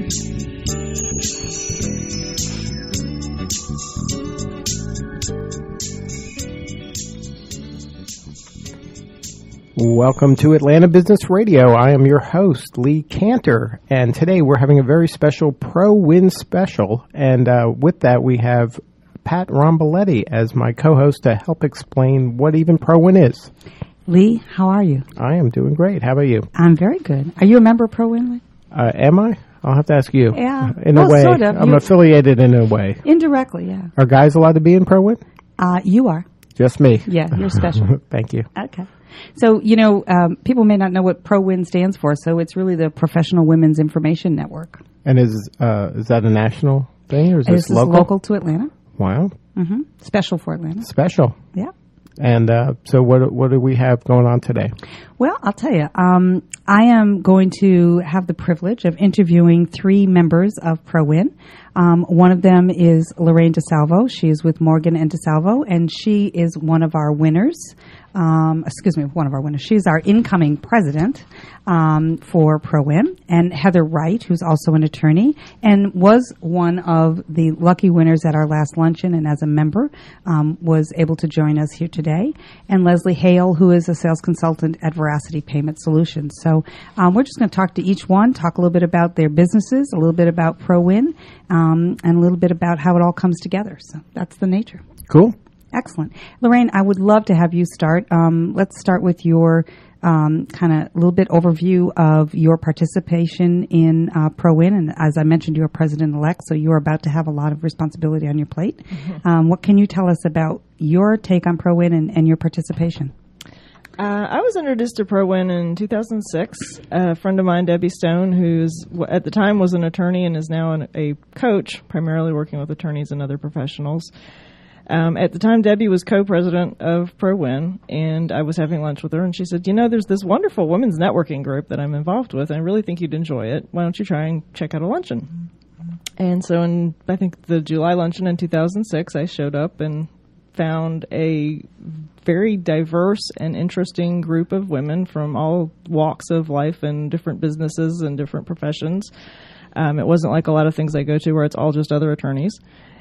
Welcome to Atlanta Business Radio. I am your host, Lee Cantor, and today we're having a very special ProWin special, and with that we have Pat Romboletti as my co-host to help explain what even ProWin is. Lee, how are you? I am doing great. How about you? I'm very good. Are you a member of ProWin, Lee? Am I? I'll have to ask you. Yeah. In a way. Sort of. I'm affiliated in a way. Indirectly, yeah. Are guys allowed to be in ProWin? You are. Just me. Yeah, you're special. Thank you. Okay. So, people may not know what ProWin stands for, so it's really the Professional Women's Information Network. And is that a national thing, or is this local? This is local to Atlanta. Wow. Mm-hmm. Special for Atlanta. Special. Yeah. And so what do we have going on today? Well, I'll tell you. I am going to have the privilege of interviewing 3 members of ProWin. One of them is Lorraine DeSalvo. She is with Morgan and DeSalvo, and she is one of our winners. One of our winners. She's our incoming president for ProWin. And Heather Wright, who's also an attorney and was one of the lucky winners at our last luncheon, and as a member was able to join us here today. And Leslie Hale, who is a sales consultant at Veracity Payment Solutions. So we're just going to talk to each one, talk a little bit about their businesses, a little bit about ProWin, and a little bit about how it all comes together. So that's the nature. Cool. Excellent. Lorraine, I would love to have you start. Let's start with your kind of little bit overview of your participation in ProWin. And as I mentioned, you're president-elect, so you're about to have a lot of responsibility on your plate. Mm-hmm. What can you tell us about your take on ProWin and your participation? I was introduced to ProWin in 2006. A friend of mine, Debbie Stone, who's at the time was an attorney and is now a coach, primarily working with attorneys and other professionals. At the time, Debbie was co-president of ProWin, and I was having lunch with her, and she said, there's this wonderful women's networking group that I'm involved with, and I really think you'd enjoy it. Why don't you try and check out a luncheon? And so in, I think, the July luncheon in 2006, I showed up and found a very diverse and interesting group of women from all walks of life and different businesses and different professions. It wasn't like a lot of things I go to where it's all just other attorneys.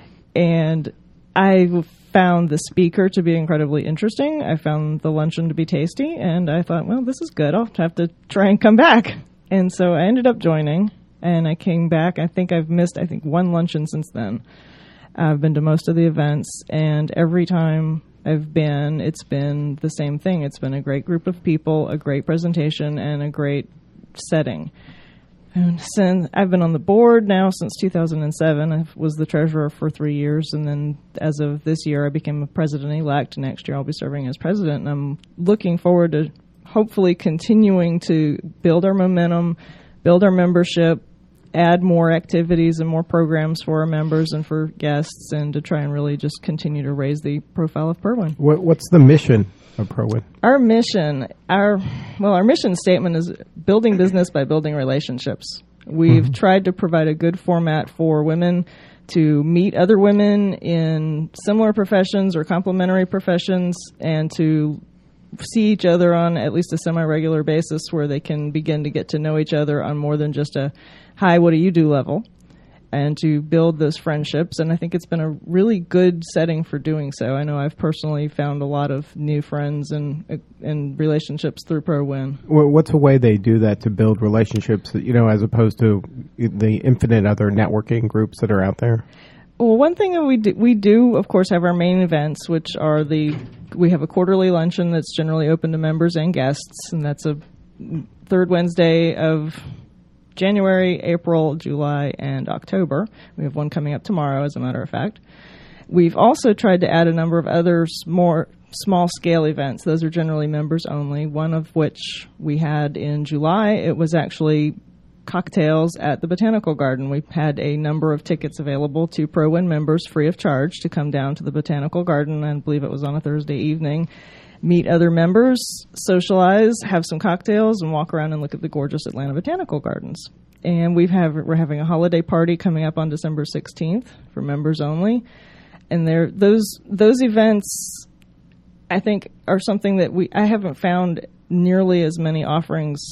And I found the speaker to be incredibly interesting. I found the luncheon to be tasty, and I thought, well, this is good. I'll have to try and come back. And so I ended up joining, and I came back. I think I've missed, one luncheon since then. I've been to most of the events, and every time I've been, it's been the same thing. It's been a great group of people, a great presentation, and a great setting. And since I've been on the board now since 2007. I was the treasurer for 3 years, and then as of this year, I became a president-elect. Next year, I'll be serving as president, and I'm looking forward to hopefully continuing to build our momentum, build our membership, add more activities and more programs for our members and for guests, and to try and really just continue to raise the profile of ProWin. What's the mission of ProWin? Our mission, our mission statement is building business by building relationships. We've tried to provide a good format for women to meet other women in similar professions or complementary professions, and to see each other on at least a semi-regular basis where they can begin to get to know each other on more than just a hi, what do you do level, and to build those friendships. And I think it's been a really good setting for doing so. I know I've personally found a lot of new friends and relationships through ProWin. What's a way they do that to build relationships, as opposed to the infinite other networking groups that are out there? Well, one thing that we do, of course, have our main events, which are we have a quarterly luncheon that's generally open to members and guests, and that's a third Wednesday of January, April, July, and October. We have one coming up tomorrow, as a matter of fact. We've also tried to add a number of other more small-scale events. Those are generally members only, one of which we had in July. It was actually cocktails at the Botanical Garden. We had a number of tickets available to ProWin members free of charge to come down to the Botanical Garden. I believe it was on a Thursday evening. Meet other members, socialize, have some cocktails, and walk around and look at the gorgeous Atlanta Botanical Gardens. And we're having a holiday party coming up on December 16th for members only. And those events, I think, are something that I haven't found nearly as many offerings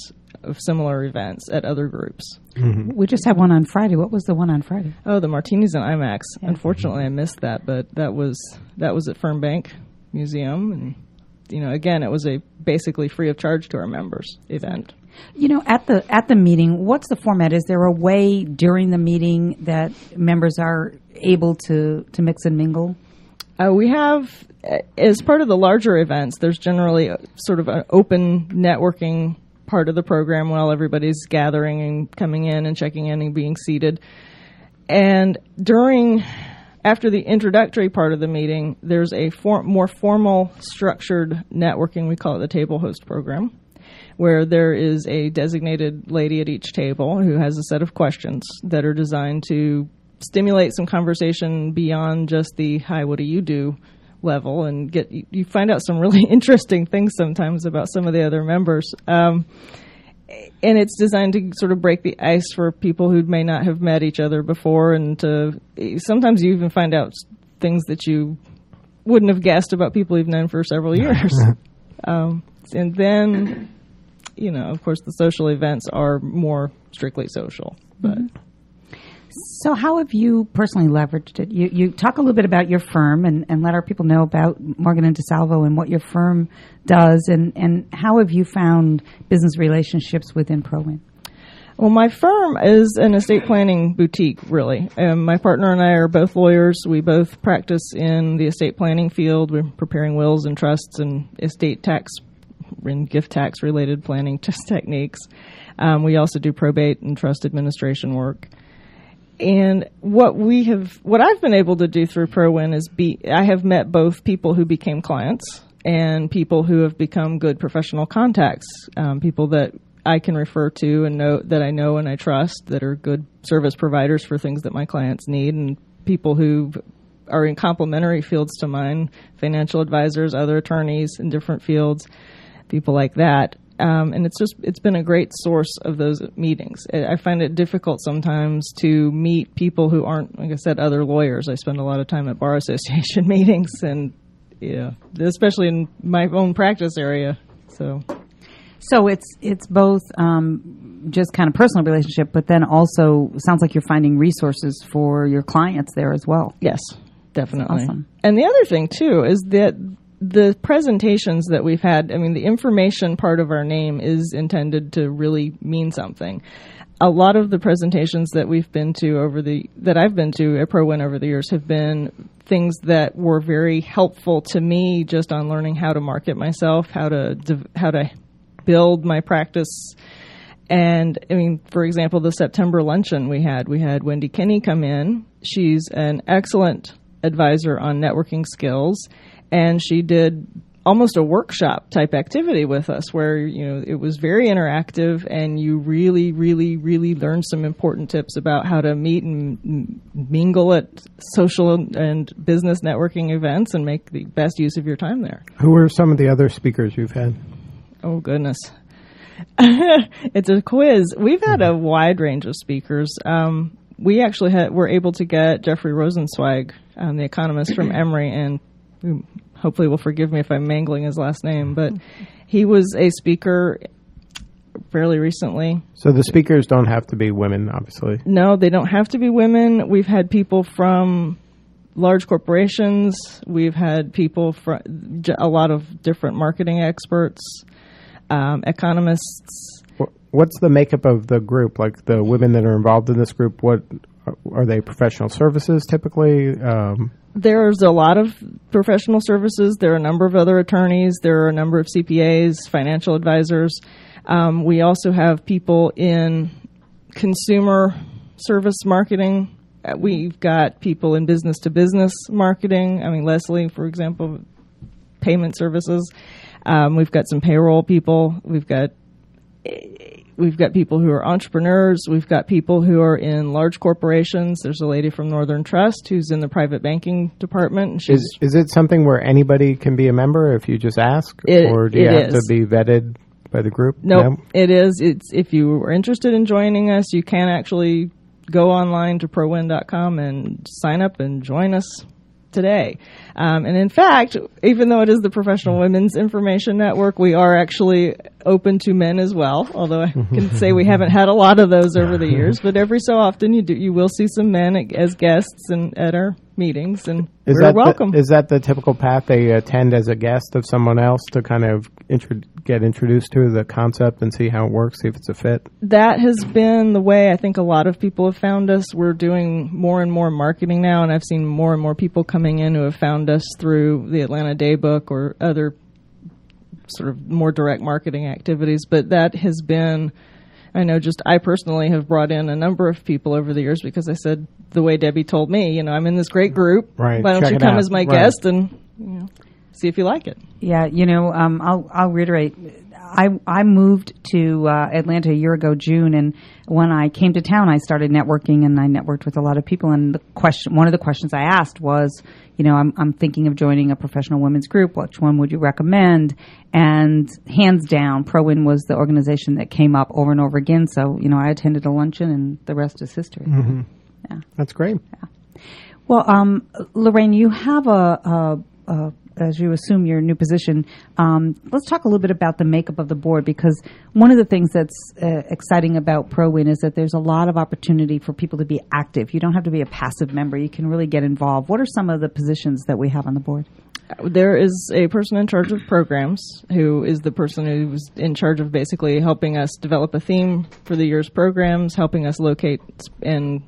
of similar events at other groups. We just had one on Friday. What was the one on Friday? Oh, the Martinis and IMAX. Yeah. Unfortunately, I missed that, but that was at Fernbank Museum, and again, it was a basically free of charge to our members event. At the meeting, what's the format? Is there a way during the meeting that members are able to mix and mingle? We have, as part of the larger events, there's generally sort of an open networking part of the program while everybody's gathering and coming in and checking in and being seated. And after the introductory part of the meeting, there's a more formal, structured networking. We call it the table host program, where there is a designated lady at each table who has a set of questions that are designed to stimulate some conversation beyond just the "hi, what do you do?" level, and you find out some really interesting things sometimes about some of the other members. And it's designed to sort of break the ice for people who may not have met each other before, and sometimes you even find out things that you wouldn't have guessed about people you've known for several years. And then, of course, the social events are more strictly social. But So how have you personally leveraged it? You talk a little bit about your firm and let our people know about Morgan and DeSalvo and what your firm does, and how have you found business relationships within ProWin? Well, my firm is an estate planning boutique, really. My partner and I are both lawyers. We both practice in the estate planning field. We're preparing wills and trusts and estate tax and gift tax related planning techniques. We also do probate and trust administration work. And what I've been able to do through ProWin is I have met both people who became clients and people who have become good professional contacts, people that I can refer to and I know and I trust, that are good service providers for things that my clients need, and people who are in complementary fields to mine, financial advisors, other attorneys in different fields, people like that. And it's been a great source of those meetings. I find it difficult sometimes to meet people who aren't, like I said, other lawyers. I spend a lot of time at bar association meetings, and especially in my own practice area. So it's both just kind of personal relationship, but then also sounds like you're finding resources for your clients there as well. Yes, definitely. Awesome. And the other thing too is that the presentations that we've had, the information part of our name is intended to really mean something. A lot of the presentations that we've been to that I've been to at ProWin over the years have been things that were very helpful to me just on learning how to market myself, how to build my practice. And for example, the September luncheon we had Wendy Kinney come in. She's an excellent advisor on networking skills. And she did almost a workshop type activity with us where, it was very interactive, and you really, really, really learned some important tips about how to meet and mingle at social and business networking events and make the best use of your time there. Who are some of the other speakers you've had? Oh, goodness. It's a quiz. We've had a wide range of speakers. We actually were able to get Jeffrey Rosenzweig, the economist from Emory, and hopefully will forgive me if I'm mangling his last name, but he was a speaker fairly recently. So the speakers don't have to be women, obviously. No, they don't have to be women. We've had people from large corporations. We've had people from a lot of different marketing experts, economists. What's the makeup of the group? Like the women that are involved in this group, what are they? Professional services typically? There's a lot of professional services. There are a number of other attorneys. There are a number of CPAs, financial advisors. We also have people in consumer service marketing. We've got people in business-to-business marketing. Leslie, for example, payment services. We've got some payroll people. We've got people who are entrepreneurs. We've got people who are in large corporations. There's a lady from Northern Trust who's in the private banking department. And is it something where anybody can be a member if you just ask? Or do you have to be vetted by the group? Nope, it is. If you are interested in joining us, you can actually go online to ProWin.com and sign up and join us. today. And in fact, even though it is the Professional Women's Information Network, we are actually open to men as well, although I can say we haven't had a lot of those over the years. But every so often you will see some men as guests and at our meetings, and we're welcome. Is that the typical path? They attend as a guest of someone else to kind of get introduced to the concept and see how it works, see if it's a fit? That has been the way I think a lot of people have found us. We're doing more and more marketing now, and I've seen more and more people coming in who have found us through the Atlanta Daybook or other sort of more direct marketing activities. But that has been, I know I personally have brought in a number of people over the years because I said, the way Debbie told me, I'm in this great group. Right. Why don't you come as my guest and see if you like it? Yeah, I'll reiterate. I moved to Atlanta a year ago, June, and when I came to town, I started networking, and I networked with a lot of people. And one of the questions I asked was, I'm thinking of joining a professional women's group. Which one would you recommend? And hands down, ProWin was the organization that came up over and over again. So, I attended a luncheon, and the rest is history. Mm-hmm. Yeah, that's great. Yeah. Well, Lorraine, you have as you assume your new position, let's talk a little bit about the makeup of the board, because one of the things that's exciting about ProWin is that there's a lot of opportunity for people to be active. You don't have to be a passive member. You can really get involved. What are some of the positions that we have on the board? There is a person in charge of programs who is the person who's in charge of basically helping us develop a theme for the year's programs, helping us locate and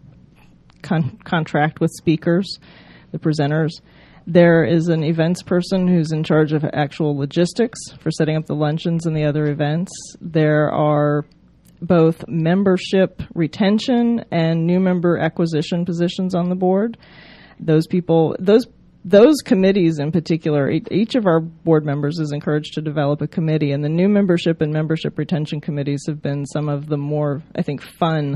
contract with speakers, the presenters. There is an events person who's in charge of actual logistics for setting up the luncheons and the other events. There are both membership retention and new member acquisition positions on the board. Those people, those committees in particular, each of our board members is encouraged to develop a committee, and the new membership and membership retention committees have been some of the more, I think, fun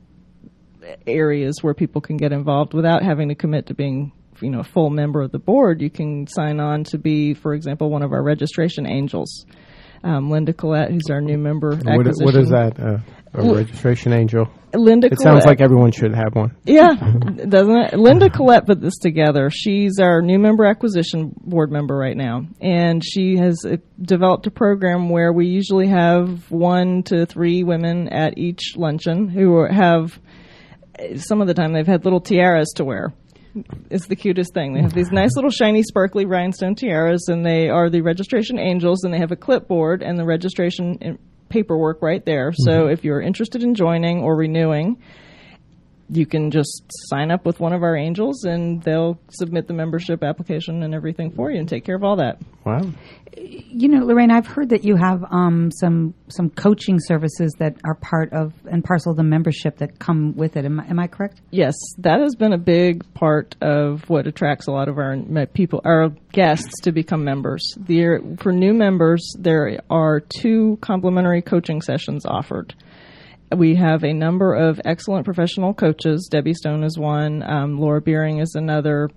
areas where people can get involved without having to commit to being a full member of the board. You can sign on to be, for example, one of our registration angels. Linda Collette, who's our new member acquisition. What is that, a registration angel? Linda Collette. It sounds like everyone should have one. Yeah, doesn't it? Linda Collette put this together. She's our new member acquisition board member right now, and she has developed a program where we usually have 1 to 3 women at each luncheon who have, some of the time they've had little tiaras to wear. It's the cutest thing. They have these nice little shiny, sparkly rhinestone tiaras, and they are the registration angels, and they have a clipboard and the registration paperwork right there. Mm-hmm. So if you're interested in joining or renewing, you can just sign up with one of our angels, and they'll submit the membership application and everything for you and take care of all that. Wow. Lorraine, I've heard that you have some coaching services that are part of and parcel of the membership that come with it. Am I correct? Yes, that has been a big part of what attracts a lot of our people, our guests, to become members. For new members, there are 2 complimentary coaching sessions offered. We have a number of excellent professional coaches. Debbie Stone is one. Laura Beering is another.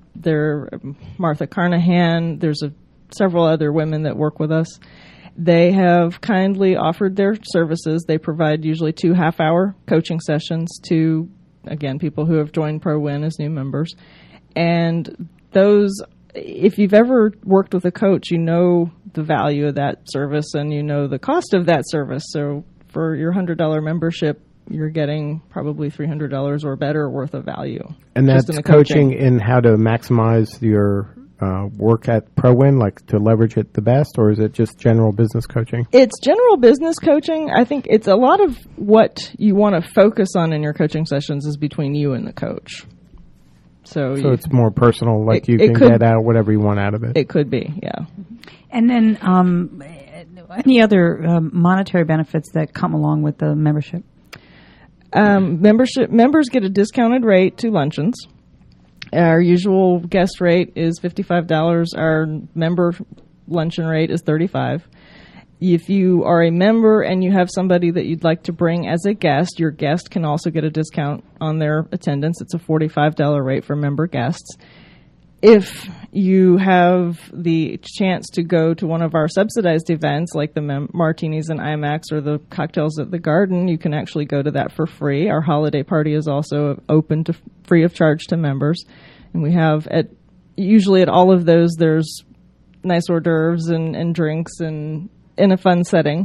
Martha Carnahan. There's several other women that work with us. They have kindly offered their services. They provide usually 2 half-hour coaching sessions to, again, people who have joined ProWin as new members. And those, if you've ever worked with a coach, you know the value of that service and you know the cost of that service. So for your $100 membership, you're getting probably $300 or better worth of value. And that's coaching in how to maximize your work at ProWin, like to leverage it the best, or is it just general business coaching? It's general business coaching. I think it's a lot of what you want to focus on in your coaching sessions is between you and the coach. So it's more personal, like you can get out whatever you want out of it. It could be, yeah. And then any other monetary benefits that come along with the membership? Members get a discounted rate to luncheons. Our usual guest rate is $55. Our member luncheon rate is $35. If you are a member and you have somebody that you'd like to bring as a guest, your guest can also get a discount on their attendance. It's a $45 rate for member guests. If you have the chance to go to one of our subsidized events, like the Martinis and IMAX or the Cocktails at the Garden, you can actually go to that for free. Our holiday party is also open to free of charge to members. And we have, at usually at all of those, there's nice hors d'oeuvres and drinks and in a fun setting.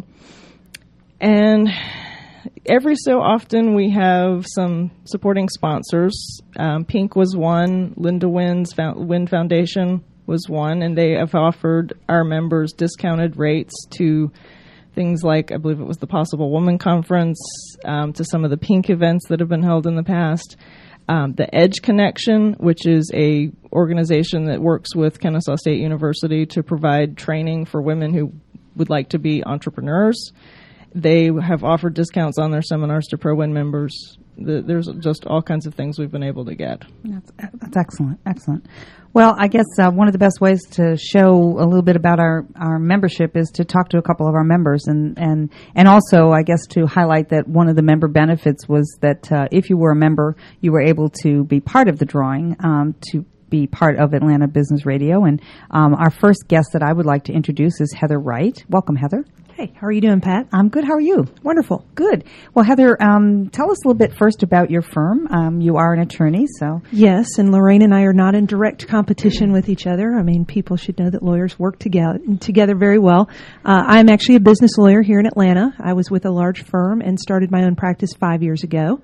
And every so often we have some supporting sponsors. Pink was one, Linda Wynn's Wynn Foundation was one, and they have offered our members discounted rates to things like, I believe it was the Possible Woman Conference, to some of the Pink events that have been held in the past. The Edge Connection, which is a organization that works with Kennesaw State University to provide training for women who would like to be entrepreneurs. They have offered discounts on their seminars to ProWin members. There's just all kinds of things we've been able to get. That's excellent. Excellent. Well, I guess one of the best ways to show a little bit about our membership is to talk to a couple of our members, and also, I guess, to highlight that one of the member benefits was that if you were a member, you were able to be part of the drawing, to be part of Atlanta Business Radio. And our first guest that I would like to introduce is Heather Wright. Welcome, Heather. Hey, how are you doing, Pat? I'm good. How are you? Wonderful. Good. Well, Heather, tell us a little bit first about your firm. You are an attorney, so. Yes, and Lorraine and I are not in direct competition with each other. I mean, people should know that lawyers work together very well. I'm actually a business lawyer here in Atlanta. I was with a large firm and started my own practice 5 years ago.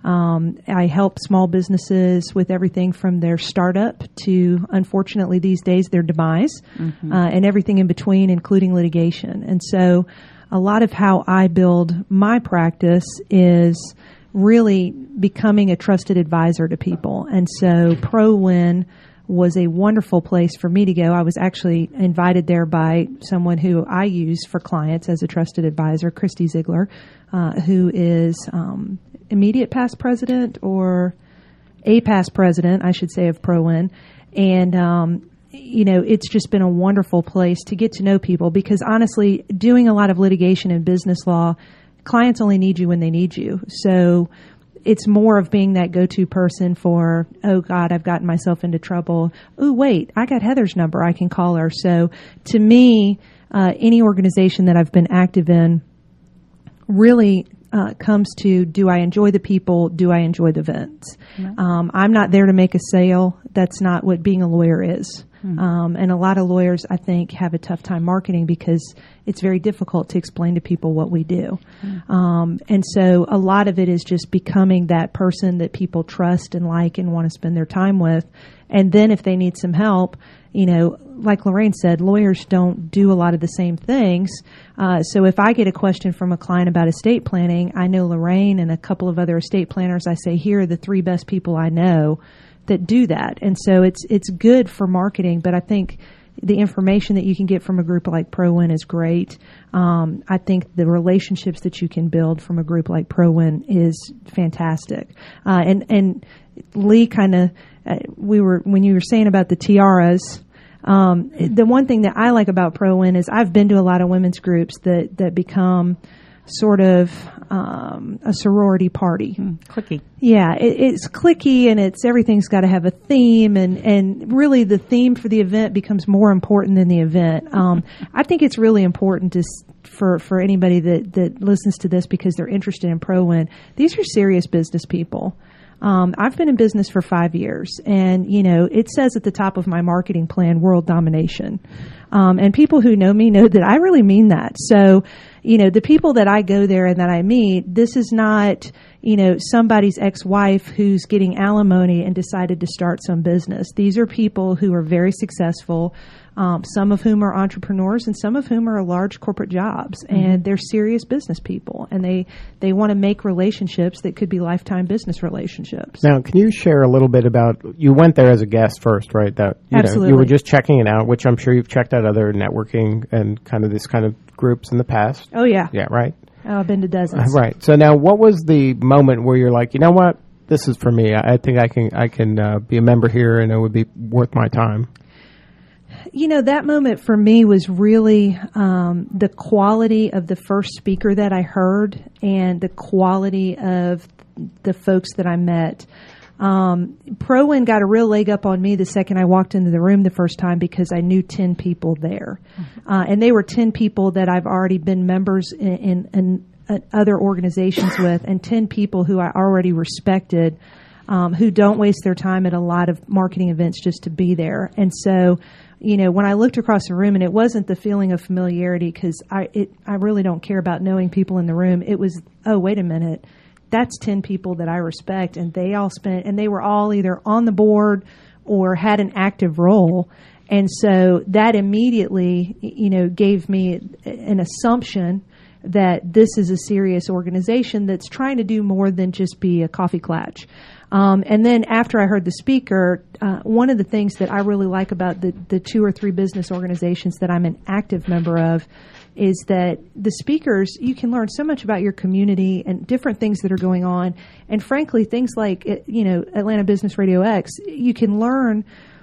I help small businesses with everything from their startup to, unfortunately these days, their demise, and everything in between, including litigation. And so a lot of how I build my practice is really becoming a trusted advisor to people. And so ProWin was a wonderful place for me to go. I was actually invited there by someone who I use for clients as a trusted advisor, Christy Ziegler, who is immediate past president, or a past president, I should say, of ProWin. And, it's just been a wonderful place to get to know people, because honestly, doing a lot of litigation and business law, clients only need you when they need you. So it's more of being that go-to person for, oh God, I've gotten myself into trouble. Oh, wait, I got Heather's number. I can call her. So to me, any organization that I've been active in really comes to, do I enjoy the people? Do I enjoy the events? Mm-hmm. I'm not there to make a sale. That's not what being a lawyer is. Mm-hmm. And a lot of lawyers, I think, have a tough time marketing because it's very difficult to explain to people what we do. Mm-hmm. And so a lot of it is just becoming that person that people trust and like and want to spend their time with. And then if they need some help, like Lorraine said, lawyers don't do a lot of the same things. So if I get a question from a client about estate planning, I know Lorraine and a couple of other estate planners. I say, here are the 3 best people I know that do that. And so it's good for marketing, but I think the information that you can get from a group like ProWin is great. I think the relationships that you can build from a group like ProWin is fantastic. And Lee kind of, when you were saying about the tiaras, the one thing that I like about ProWin is I've been to a lot of women's groups that become sort of a sorority party. Cliquey. Yeah, it's cliquey, and everything's got to have a theme, and really the theme for the event becomes more important than the event. I think it's really important for anybody that listens to this because they're interested in ProWin. These are serious business people. I've been in business for 5 years, and it says at the top of my marketing plan, world domination. And people who know me know that I really mean that. So, the people that I go there and that I meet, this is not, somebody's ex-wife who's getting alimony and decided to start some business. These are people who are very successful, some of whom are entrepreneurs and some of whom are large corporate jobs. Mm-hmm. And they're serious business people, and they want to make relationships that could be lifetime business relationships. Now, can you share a little bit about, you went there as a guest first, right? That Absolutely. You were just checking it out, which I'm sure you've checked out other networking and kind of this kind of groups in the past. Oh, yeah. Yeah, right? Oh, I've been to dozens. Right. So now, what was the moment where you're like, you know what, this is for me. I think I can be a member here, and it would be worth my time. That moment for me was really the quality of the first speaker that I heard and the quality of the folks that I met. ProWin got a real leg up on me the second I walked into the room the first time because I knew 10 people there. And they were 10 people that I've already been members in other organizations with, and 10 people who I already respected who don't waste their time at a lot of marketing events just to be there. And so, when I looked across the room, and it wasn't the feeling of familiarity, because I really don't care about knowing people in the room. It was, oh, wait a minute, that's 10 people that I respect, and they were all either on the board or had an active role. And so that immediately, gave me an assumption that this is a serious organization that's trying to do more than just be a coffee klatch. And then after I heard the speaker, one of the things that I really like about the 2 or 3 business organizations that I'm an active member of is that the speakers, you can learn so much about your community and different things that are going on. And frankly, things like, Atlanta Business Radio X, you can learn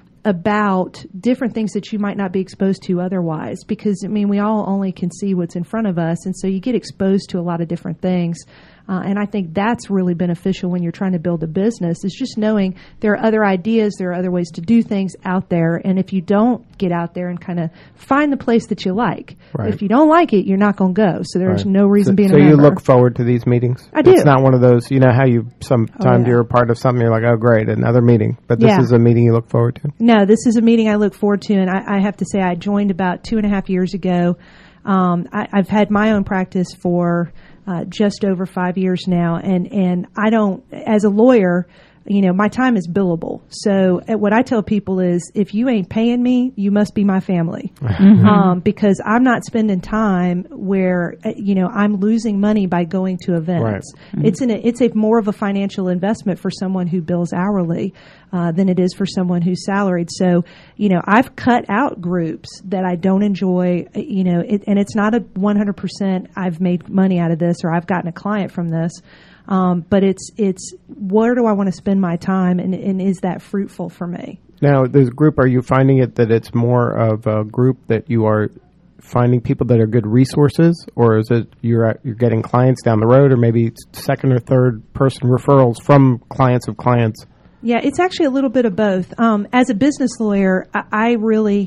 about different things that you might not be exposed to otherwise, because we all only can see what's in front of us, and so you get exposed to a lot of different things. And I think that's really beneficial when you're trying to build a business, is just knowing there are other ideas, there are other ways to do things out there. And if you don't get out there and kind of find the place that you like, right. If you don't like it, you're not going to go. So there's right. no reason being a member. So you member. look forward to these meetings? I do. It's not one of those, how you sometimes you're a part of something, you're like, oh, great, another meeting. But this is a meeting you look forward to? No, this is a meeting I look forward to. And I have to say, I joined about 2.5 years ago. I've had my own practice for just over 5 years now, and I don't, as a lawyer, my time is billable. So what I tell people is, if you ain't paying me, you must be my family. Mm-hmm. Because I'm not spending time where, I'm losing money by going to events. Right. Mm-hmm. It's a more of a financial investment for someone who bills hourly than it is for someone who's salaried. So, I've cut out groups that I don't enjoy, and it's not a 100% I've made money out of this or I've gotten a client from this. But it's where do I want to spend my time, and is that fruitful for me? Now, this group, are you finding it that it's more of a group that you are finding people that are good resources, or is it you're getting clients down the road, or maybe second or third person referrals from clients of clients? Yeah, it's actually a little bit of both. As a business lawyer, I really...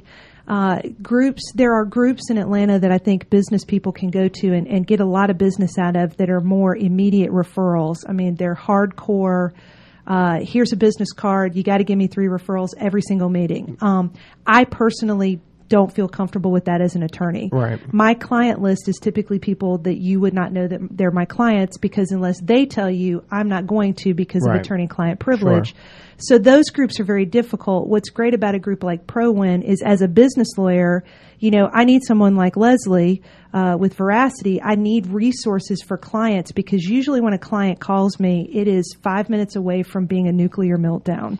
there are groups in Atlanta that I think business people can go to and get a lot of business out of that are more immediate referrals. They're hardcore. Here's a business card. You got to give me 3 referrals every single meeting. I personally don't feel comfortable with that as an attorney. Right. My client list is typically people that you would not know that they're my clients, because unless they tell you, I'm not going to, because of attorney-client privilege. Sure. So those groups are very difficult. What's great about a group like ProWin is, as a business lawyer, I need someone like Leslie with Veracity. I need resources for clients, because usually when a client calls me, it is 5 minutes away from being a nuclear meltdown.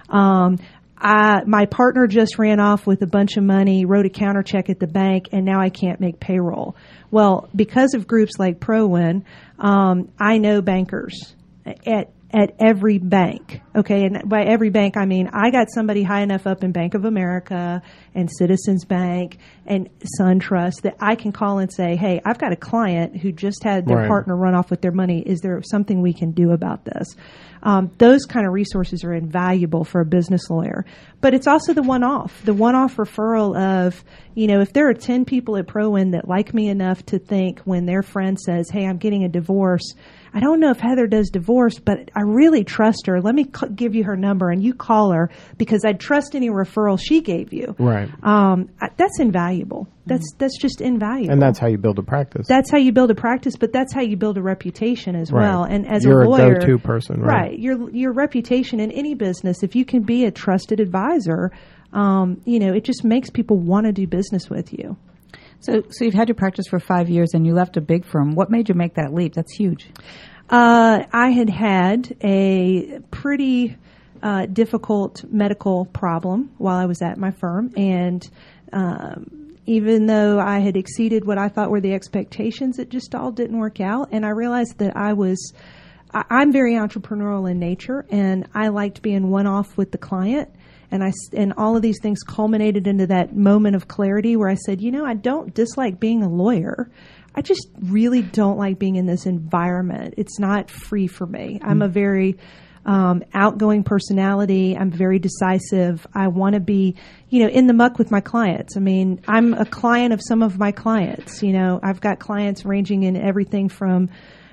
My partner just ran off with a bunch of money, wrote a counter check at the bank, and now I can't make payroll. Well, because of groups like ProWin, I know bankers at every bank. Okay, and by every bank, I mean I got somebody high enough up in Bank of America and Citizens Bank and SunTrust that I can call and say, hey, I've got a client who just had their partner run off with their money. Is there something we can do about this? Those kind of resources are invaluable for a business lawyer. But it's also the one-off referral of, if there are 10 people at ProWin that like me enough to think when their friend says, hey, I'm getting a divorce, I don't know if Heather does divorce, but I really trust her. Let me give you her number and you call her, because I'd trust any referral she gave you. Right. That's invaluable. That's just invaluable. And that's how you build a practice. That's how you build a practice, but that's how you build a reputation as well. And as you're a lawyer, a go-to person, right? Your reputation in any business, if you can be a trusted advisor, it just makes people want to do business with you. So you've had your practice for 5 years and you left a big firm. What made you make that leap? That's huge. I had a pretty difficult medical problem while I was at my firm, and even though I had exceeded what I thought were the expectations, it just all didn't work out. And I realized that I'm very entrepreneurial in nature, and I liked being one-off with the client. And all of these things culminated into that moment of clarity where I said, I don't dislike being a lawyer. I just really don't like being in this environment. It's not free for me. I'm a very outgoing personality. I'm very decisive. I want to be, in the muck with my clients. I'm a client of some of my clients. I've got clients ranging in everything from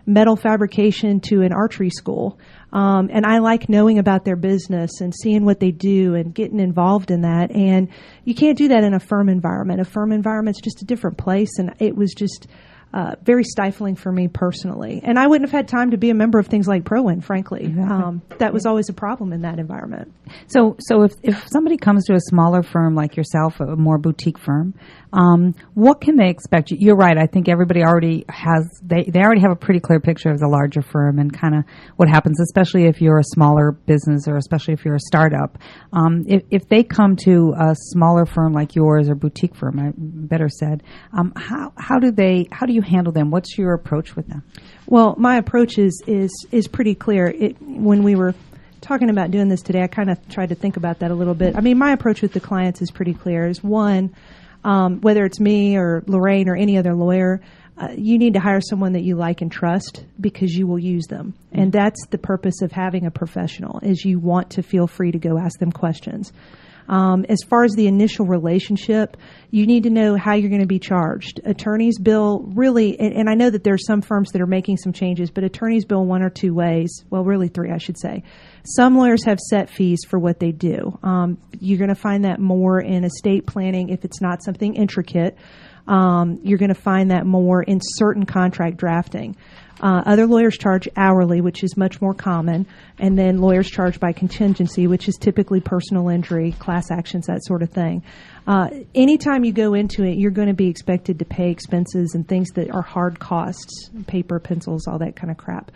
metal fabrication to an archery school. And I like knowing about their business and seeing what they do and getting involved in that. And you can't do that in a firm environment. A firm environment's just a different place, and it was just very stifling for me personally. And I wouldn't have had time to be a member of things like ProWin, frankly. That was always a problem in that environment. So if somebody comes to a smaller firm like yourself, a more boutique firm, what can they expect? You're right. I think everybody already has, they already have a pretty clear picture of the larger firm and kind of what happens, especially if you're a smaller business or especially if you're a startup. If they come to a smaller firm like yours or boutique firm, I better said, how do you handle them? What's your approach with them? Well, my approach is pretty clear. When we were talking about doing this today, I kind of tried to think about that a little bit. I mean, my approach with the clients is pretty clear. Is one, whether it's me or Lorraine or any other lawyer, you need to hire someone that you like and trust because you will use them. And that's the purpose of having a professional, is you want to feel free to go ask them questions. As far as the initial relationship, you need to know how you're going to be charged. Attorneys bill really, and I know that there are some firms that are making some changes, but attorneys bill one or two ways. Well, really three, I should say. Some lawyers have set fees for what they do. You're going to find that more in estate planning if it's not something intricate. You're going to find that more in certain contract drafting. Other lawyers charge hourly, which is much more common, and then lawyers charge by contingency, which is typically personal injury, class actions, that sort of thing. Anytime you go into it, you're going to be expected to pay expenses and things that are hard costs, paper, pencils, all that kind of crap.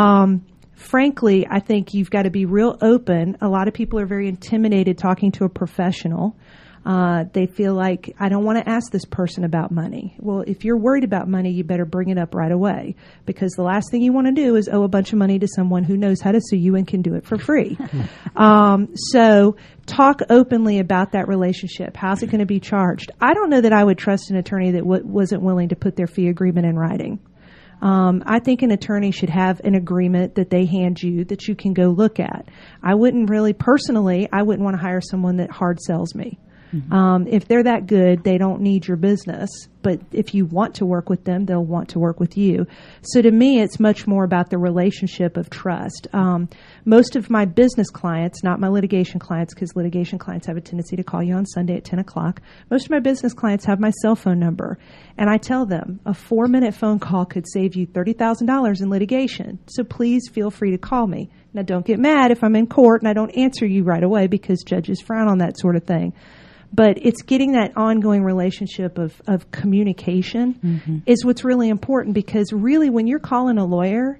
Frankly, I think you've got to be real open. A lot of people are very intimidated talking to a professional. They feel like, I don't want to ask this person about money. Well, if you're worried about money, you better bring it up right away, because the last thing you want to do is owe a bunch of money to someone who knows how to sue you and can do it for free. So talk openly about that relationship. How's it going to be charged? I don't know that I would trust an attorney that wasn't willing to put their fee agreement in writing. I think an attorney should have an agreement that they hand you that you can go look at. I wouldn't want to hire someone that hard sells me. If they're that good, they don't need your business. But if you want to work with them, they'll want to work with you. So to me, it's much more about the relationship of trust. Most of my business clients, not my litigation clients, because litigation clients have a tendency to call you on Sunday at 10 o'clock. Most of my business clients have my cell phone number. And I tell them a 4-minute phone call could save you $30,000 in litigation. So please feel free to call me. Now, don't get mad if I'm in court and I don't answer you right away, because judges frown on that sort of thing. But it's getting that ongoing relationship of communication is what's really important, because really when you're calling a lawyer,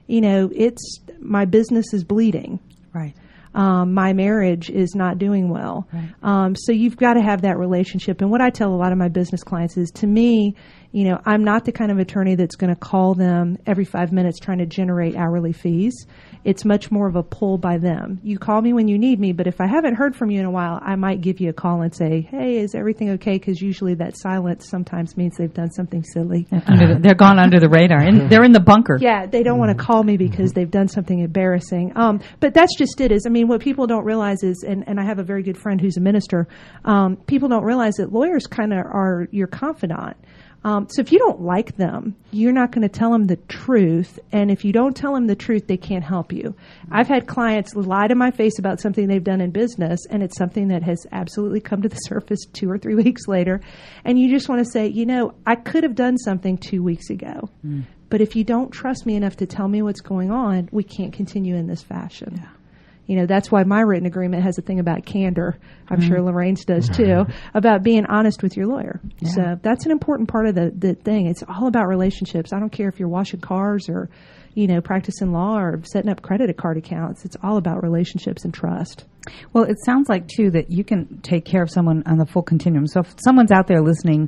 it's my business is bleeding. Right. My marriage is not doing well. Right. So you've got to have that relationship. And what I tell a lot of my business clients is, to me, I'm not the kind of attorney that's going to call them every 5 minutes trying to generate hourly fees. It's much more of a pull by them. You call me when you need me, but if I haven't heard from you in a while, I might give you a call and say, hey, is everything okay? Because usually that silence sometimes means they've done something silly. They're gone under the radar. And they're in the bunker. Yeah, they don't want to call me because they've done something embarrassing. But that's just it. What people don't realize is, and I have a very good friend who's a minister, people don't realize that lawyers kind of are your confidant. So if you don't like them, you're not going to tell them the truth. And if you don't tell them the truth, they can't help you. I've had clients lie to my face about something they've done in business, and it's something that has absolutely come to the surface 2 or 3 weeks later. And you just want to say, I could have done something 2 weeks ago. But if you don't trust me enough to tell me what's going on, we can't continue in this fashion. Yeah. That's why my written agreement has a thing about candor. I'm sure Lorraine's does too, about being honest with your lawyer. Yeah. So that's an important part of the thing. It's all about relationships. I don't care if you're washing cars or, practicing law or setting up credit card accounts. It's all about relationships and trust. Well, it sounds like, too, that you can take care of someone on the full continuum. So if someone's out there listening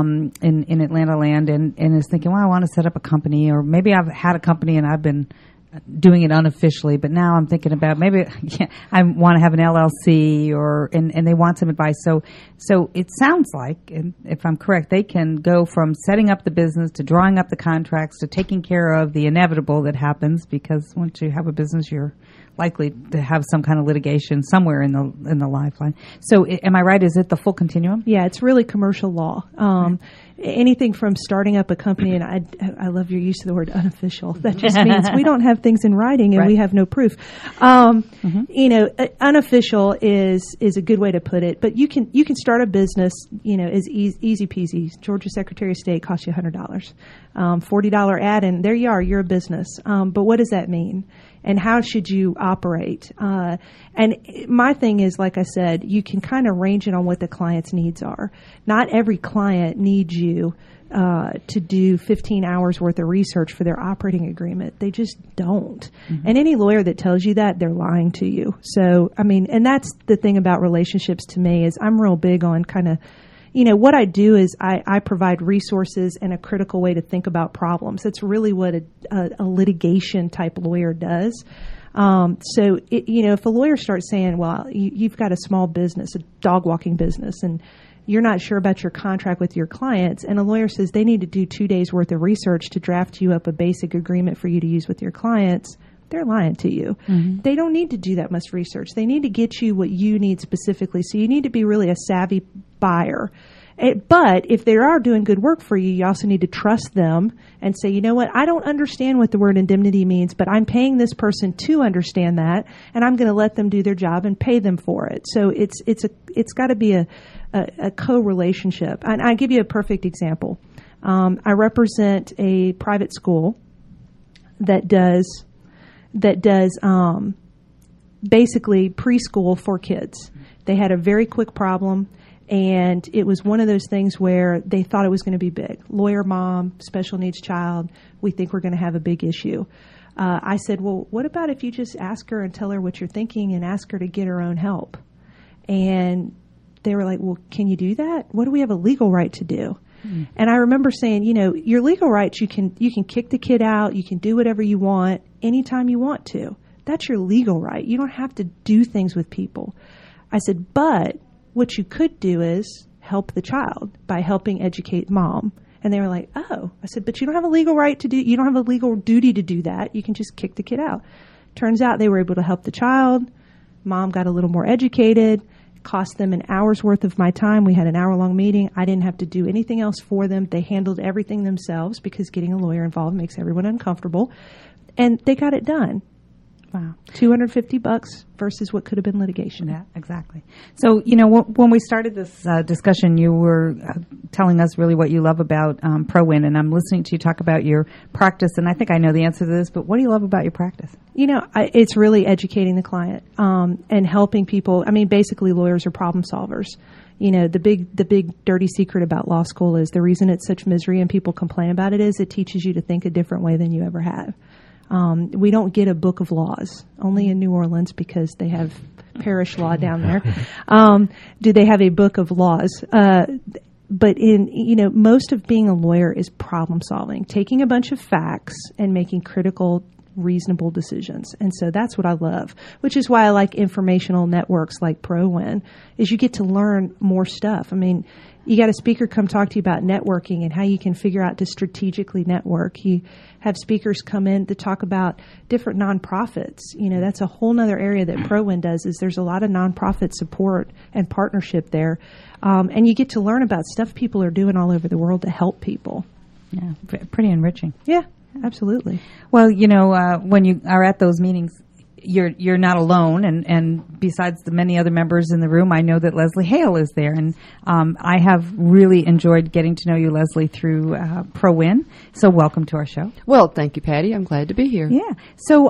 in Atlanta land and is thinking, well, I want to set up a company, or maybe I've had a company and I've been doing it unofficially, but now I'm thinking about maybe I want to have an LLC and they want some advice. So it sounds like, and if I'm correct, they can go from setting up the business to drawing up the contracts to taking care of the inevitable that happens, because once you have a business, you're likely to have some kind of litigation somewhere in the lifeline. So am I right? Is it the full continuum? Yeah, it's really commercial law. Right. Anything from starting up a company, and I love your use of the word unofficial. That just means we don't have things in writing and we have no proof. Unofficial is a good way to put it, but you can start a business, as easy peasy. Georgia Secretary of State costs you $100, $40 ad, and there you are, you're a business. But what does that mean? And how should you operate? And my thing is, like I said, you can kind of range it on what the client's needs are. Not every client needs you to do 15 hours worth of research for their operating agreement. They just don't. Mm-hmm. And any lawyer that tells you that, they're lying to you. So, and that's the thing about relationships to me, is I'm real big on kind of, what I do is I provide resources and a critical way to think about problems. That's really what a litigation type lawyer does. So, if a lawyer starts saying, well, you've got a small business, a dog walking business, and you're not sure about your contract with your clients, and a lawyer says they need to do 2 days worth of research to draft you up a basic agreement for you to use with your clients, they're lying to you. Mm-hmm. They don't need to do that much research. They need to get you what you need specifically. So you need to be really a savvy buyer. But if they are doing good work for you, you also need to trust them and say, you know what, I don't understand what the word indemnity means, but I'm paying this person to understand that, and I'm going to let them do their job and pay them for it. So it's got to be a co-relationship. And I'll give you a perfect example. I represent a private school that does basically preschool for kids. They had a very quick problem, and it was one of those things where they thought it was going to be big. Lawyer mom, special needs child, we think we're going to have a big issue. I said, well, what about if you just ask her and tell her what you're thinking and ask her to get her own help? And they were like, well, can you do that? What do we have a legal right to do? Mm. And I remember saying, your legal rights, you can kick the kid out, you can do whatever you want anytime you want to. That's your legal right. You don't have to do things with people. I said, but what you could do is help the child by helping educate mom. And they were like, oh. I said, but you don't have a legal right to do, you don't have a legal duty to do that. You can just kick the kid out. Turns out they were able to help the child. Mom got a little more educated. Cost them an hour's worth of my time. We had an hour-long meeting. I didn't have to do anything else for them. They handled everything themselves, because getting a lawyer involved makes everyone uncomfortable. And they got it done. Wow. $250 versus what could have been litigation. Yeah, exactly. So, when we started this discussion, you were telling us really what you love about ProWin, and I'm listening to you talk about your practice, and I think I know the answer to this, but what do you love about your practice? It's really educating the client and helping people. Basically, lawyers are problem solvers. The big dirty secret about law school is the reason it's such misery and people complain about it is it teaches you to think a different way than you ever have. We don't get a book of laws, only in New Orleans, because they have parish law down there. Do they have a book of laws? But most of being a lawyer is problem solving, taking a bunch of facts and making critical, reasonable decisions. And so that's what I love, which is why I like informational networks like ProWin, is you get to learn more stuff. You got a speaker come talk to you about networking and how you can figure out to strategically network. You have speakers come in to talk about different nonprofits. That's a whole other area that ProWin does, is there's a lot of nonprofit support and partnership there. And you get to learn about stuff people are doing all over the world to help people. Yeah, pretty enriching. Yeah, absolutely. Well, when you are at those meetings, you're not alone, and besides the many other members in the room, I know that Leslie Hale is there, and I have really enjoyed getting to know you, Leslie, through ProWin. So welcome to our show. Well, thank you, Patty. I'm glad to be here. Yeah. So,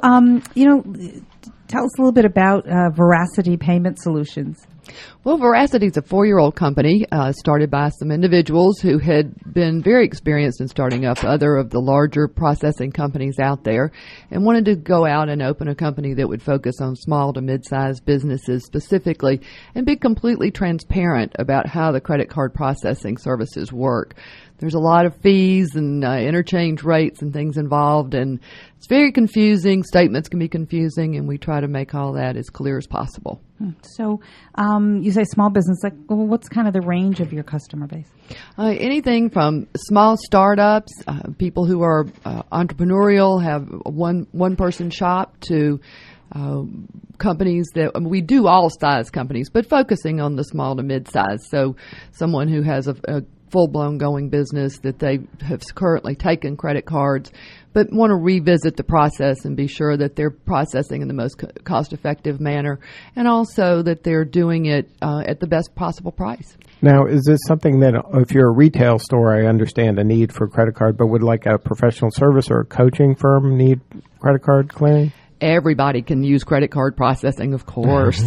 tell us a little bit about Veracity Payment Solutions. Well, Veracity is a 4-year-old company started by some individuals who had been very experienced in starting up other of the larger processing companies out there and wanted to go out and open a company that would focus on small to mid-sized businesses specifically and be completely transparent about how the credit card processing services work. there's a lot of fees and interchange rates and things involved, and it's very confusing. Statements can be confusing, and we try to make all that as clear as possible. So you say small business. Like, well, what's kind of the range of your customer base? Anything from small startups, people who are entrepreneurial, have one person shop, to companies that we do all size companies, but focusing on the small to mid size. So someone who has a full-blown going business that they have currently taken credit cards, but want to revisit the process and be sure that they're processing in the most cost-effective manner, and also that they're doing it at the best possible price. Now, is this something that, if you're a retail store, I understand a need for credit card, but would like a professional service or a coaching firm need credit card clearing? Everybody can use credit card processing, of course.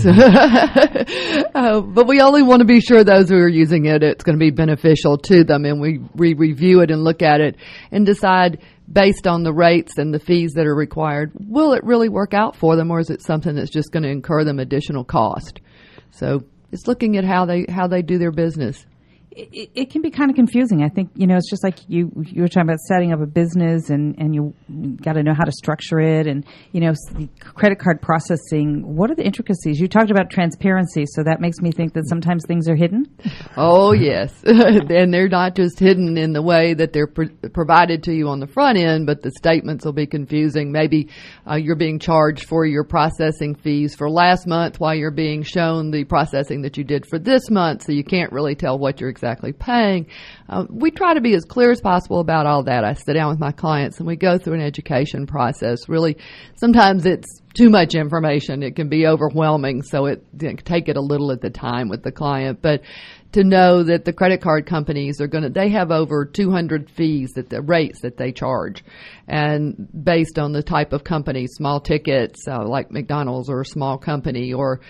But we only want to be sure those who are using it, it's going to be beneficial to them. And we review it and look at it and decide, based on the rates and the fees that are required, will it really work out for them, or is it something that's just going to incur them additional cost? So it's looking at how they do their business. It can be kind of confusing. I think, it's just like you were talking about setting up a business and you got to know how to structure it, and, the credit card processing. What are the intricacies? You talked about transparency, so that makes me think that sometimes things are hidden. Oh, yes. And they're not just hidden in the way that they're provided to you on the front end, but the statements will be confusing. Maybe you're being charged for your processing fees for last month while you're being shown the processing that you did for this month, so you can't really tell what you're exactly paying. We try to be as clear as possible about all that. I sit down with my clients and we go through an education process. Really, sometimes it's too much information. It can be overwhelming, so take it a little at the time with the client. But to know that the credit card companies they have over 200 fees, the rates that they charge, and based on the type of company, small tickets like McDonald's or a small company, or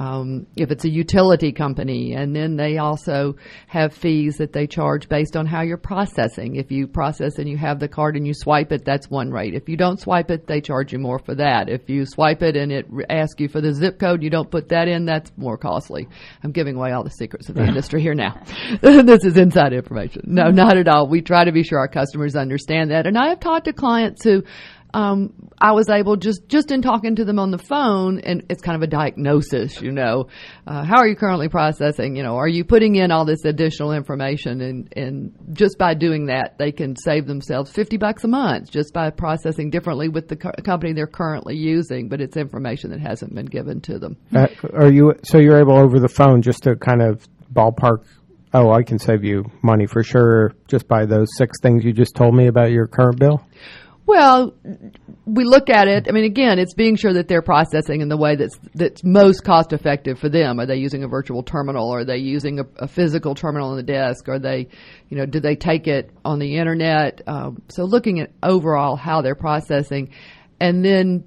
if it's a utility company, and then they also have fees that they charge based on how you're processing. If you process and you have the card and you swipe it, that's one rate. If you don't swipe it, they charge you more for that. If you swipe it and it asks you for the zip code, you don't put that in, that's more costly. I'm giving away all the secrets of the industry here now. This is inside information. No, not at all. We try to be sure our customers understand that. And I have talked to clients who I was able, just in talking to them on the phone, and it's kind of a diagnosis, how are you currently processing? Are you putting in all this additional information? And just by doing that, they can save themselves $50 a month just by processing differently with the company they're currently using, but it's information that hasn't been given to them. So you're able over the phone just to kind of ballpark, I can save you money for sure just by those 6 things you just told me about your current bill? Well, we look at it. I mean, again, it's being sure that they're processing in the way that's most cost effective for them. Are they using a virtual terminal? Are they using a physical terminal on the desk? Are they, do they take it on the internet? So looking at overall how they're processing, and then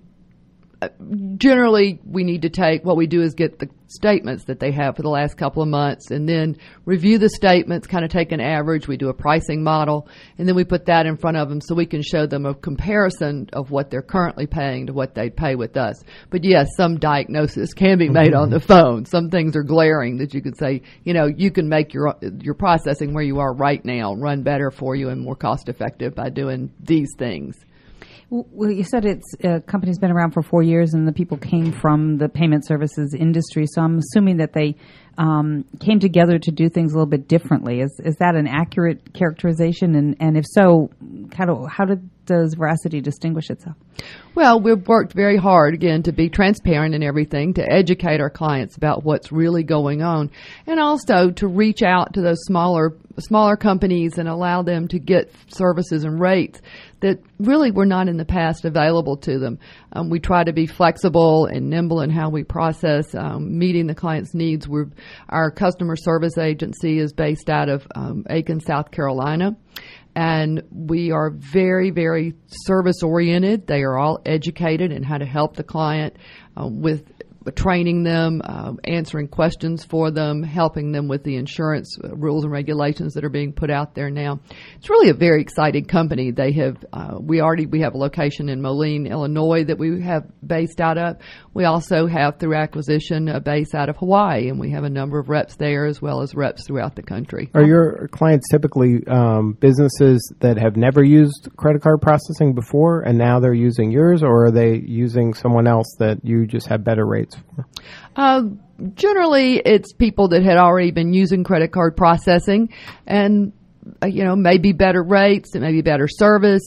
generally we need to take, what we do is get the statements that they have for the last couple of months, and then review the statements, kind of take an average. We do a pricing model, and then we put that in front of them so we can show them a comparison of what they're currently paying to what they'd pay with us. But yes, some diagnosis can be made on the phone. Some things are glaring that you could say, you can make your processing where you are right now run better for you and more cost effective by doing these things. Well, you said it's company's been around for 4 years, and the people came from the payment services industry. So I'm assuming that they came together to do things a little bit differently. Is that an accurate characterization? And if so, how does Veracity distinguish itself? Well, we've worked very hard, again, to be transparent in everything, to educate our clients about what's really going on, and also to reach out to those smaller companies and allow them to get services and rates that really were not in the past available to them. We try to be flexible and nimble in how we process, meeting the client's needs. Our customer service agency is based out of Aiken, South Carolina. And we are very, very service-oriented. They are all educated in how to help the client with training them, answering questions for them, helping them with the insurance rules and regulations that are being put out there now. It's really a very exciting company. They have we have a location in Moline, Illinois that we have based out of. We also have, through acquisition, a base out of Hawaii, and we have a number of reps there as well as reps throughout the country. Are your clients typically businesses that have never used credit card processing before and now they're using yours, or are they using someone else that you just have better rates for? Generally, it's people that had already been using credit card processing and, maybe better rates, it may be better service.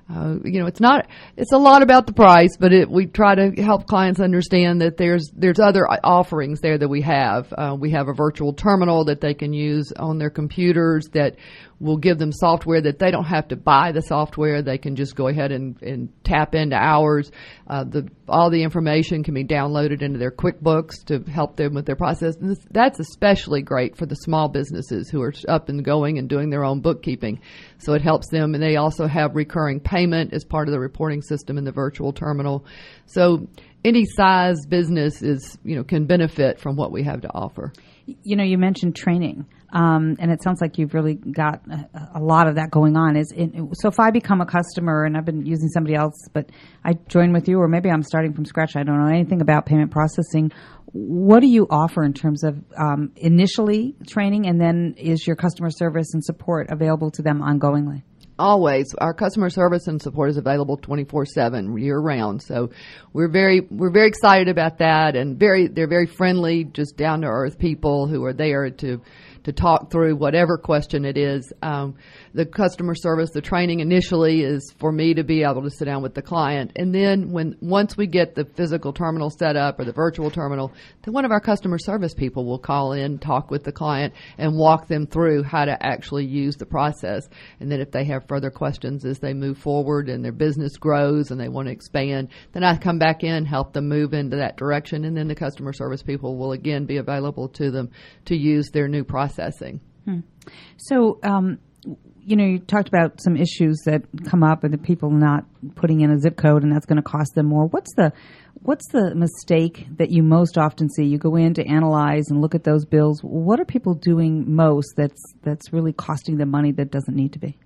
It's a lot about the price, but we try to help clients understand that there's other offerings there that we have. We have a virtual terminal that they can use on their computers that will give them software that they don't have to buy the software. They can just go ahead and tap into ours. All the information can be downloaded into their QuickBooks to help them with their process. And that's especially great for the small businesses who are up and going and doing their own bookkeeping. So it helps them. And they also have recurring payment as part of the reporting system in the virtual terminal. So any size business can benefit from what we have to offer. You mentioned training. And it sounds like you've really got a lot of that going on. So if I become a customer and I've been using somebody else, but I join with you, or maybe I'm starting from scratch, I don't know anything about payment processing, what do you offer in terms of initially training, and then is your customer service and support available to them ongoingly? Always. Our customer service and support is available 24/7 year round. So we're very excited about that, and they're very friendly, just down to earth people who are there to talk through whatever question it is. The customer service, the training initially is for me to be able to sit down with the client. And then once we get the physical terminal set up or the virtual terminal, then one of our customer service people will call in, talk with the client, and walk them through how to actually use the process. And then if they have further questions as they move forward and their business grows and they want to expand, then I come back in, help them move into that direction, and then the customer service people will again be available to them to use their new processing. So, you talked about some issues that come up and the people not putting in a zip code, and that's going to cost them more. What's the mistake that you most often see? You go in to analyze and look at those bills. What are people doing most that's really costing them money that doesn't need to be?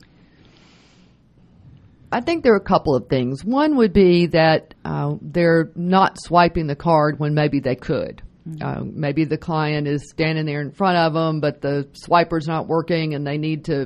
I think there are a couple of things. One would be that they're not swiping the card when maybe they could. Maybe the client is standing there in front of them, but the swiper's not working, and they need to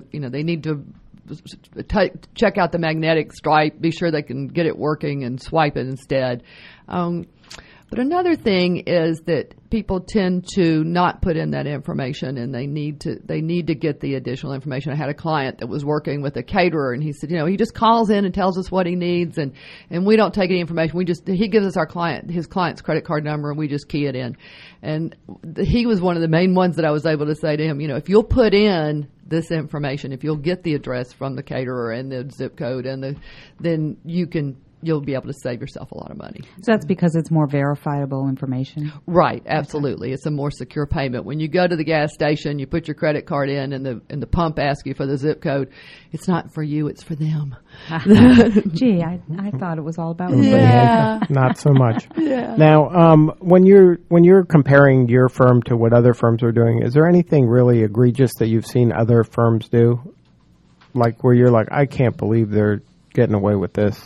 check out the magnetic stripe, be sure they can get it working, and swipe it instead. But another thing is that people tend to not put in that information, and they need to get the additional information. I had a client that was working with a caterer, and he said, he just calls in and tells us what he needs, and we don't take any information. He gives us his client's credit card number, and we just key it in. And he was one of the main ones that I was able to say to him, if you'll put in this information, if you'll get the address from the caterer and the zip code, then you'll be able to save yourself a lot of money. So that's because it's more verifiable information? Right, absolutely. It's a more secure payment. When you go to the gas station, you put your credit card in, and the pump asks you for the zip code. It's not for you, it's for them. Gee, I thought it was all about me. Yeah. Not so much. Yeah. Now, when you're comparing your firm to what other firms are doing, is there anything really egregious that you've seen other firms do? Like where you're like, I can't believe they're getting away with this.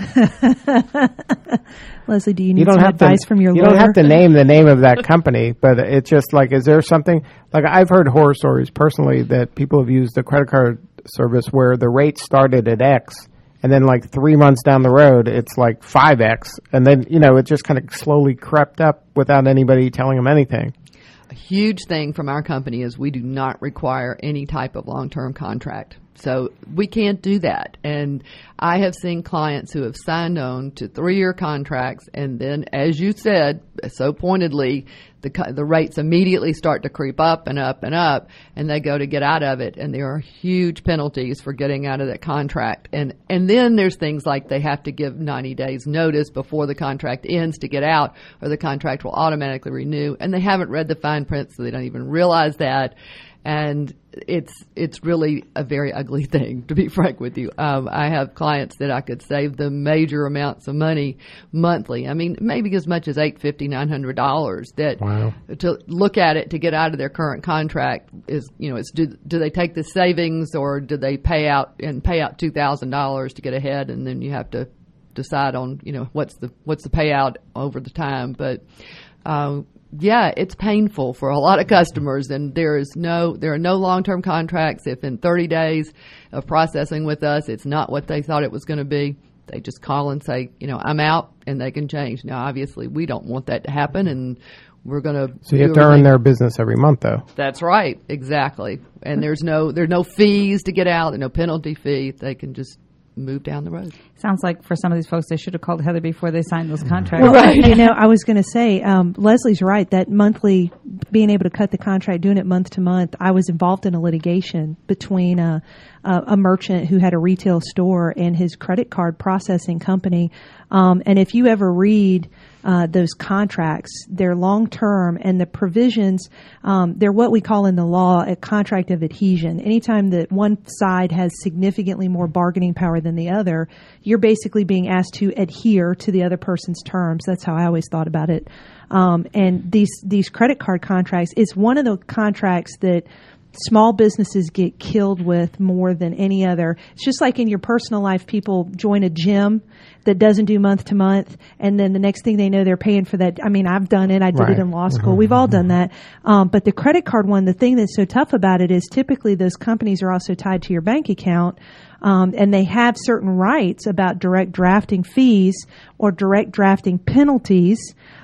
Leslie, do you need some advice from your lawyer? You don't have to name the name of that company, but it's just like, is there something, like I've heard horror stories personally that people have used a credit card service where the rate started at X, and then like 3 months down the road, it's like 5X, and then, it just kind of slowly crept up without anybody telling them anything. A huge thing from our company is we do not require any type of long-term contract. So we can't do that. And I have seen clients who have signed on to 3-year contracts, and then, as you said so pointedly, the rates immediately start to creep up and up and up, and they go to get out of it, and there are huge penalties for getting out of that contract. And then there's things like they have to give 90 days notice before the contract ends to get out, or the contract will automatically renew, and they haven't read the fine print, so they don't even realize that. And it's really a very ugly thing, to be frank with you. I have clients that I could save them major amounts of money monthly. I mean, maybe as much as $850, $900. That Wow. To look at it to get out of their current contract is, it's do they take the savings or do they pay out $2,000 to get ahead, and then you have to decide on what's the payout over the time, but. Yeah, it's painful for a lot of customers, and there are no long-term contracts. If in 30 days of processing with us, it's not what they thought it was going to be, they just call and say, I'm out, and they can change. Now, obviously, we don't want that to happen, and we're going to. So you have to earn their business every month, though. That's right, exactly. And there's no fees to get out, there's no penalty fee. They can just move down the road. Sounds like for some of these folks, they should have called Heather before they signed those contracts. Well, right. I was going to say, Leslie's right, that monthly, being able to cut the contract, doing it month to month. I was involved in a litigation between a merchant who had a retail store and his credit card processing company. And if you ever read those contracts, they're long term, and the provisions, they're what we call in the law a contract of adhesion. Anytime that one side has significantly more bargaining power than the other, you're basically being asked to adhere to the other person's terms. That's how I always thought about it. And these credit card contracts, it's one of the contracts that small businesses get killed with more than any other. It's just like in your personal life, people join a gym that doesn't do month to month, and then the next thing they know, they're paying for that. I mean, I've done it. I did it in law school. Mm-hmm. We've all done that. But the credit card one, the thing that's so tough about it is typically those companies are also tied to your bank account. And they have certain rights about direct drafting fees or direct drafting penalties.